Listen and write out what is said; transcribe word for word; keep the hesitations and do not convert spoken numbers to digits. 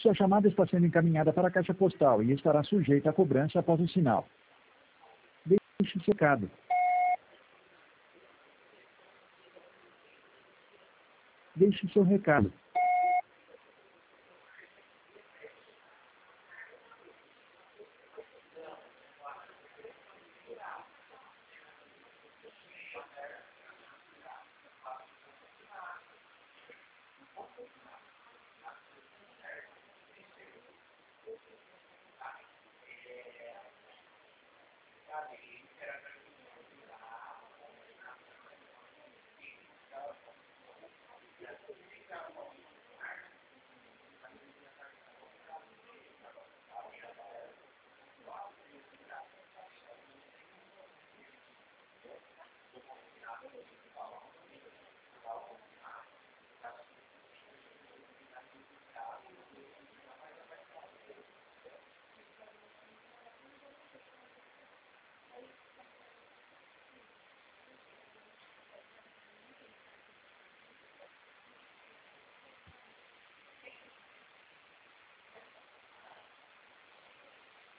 Sua chamada está sendo encaminhada para a caixa postal e estará sujeita a cobrança após o sinal. Deixe seu recado. Deixe seu recado.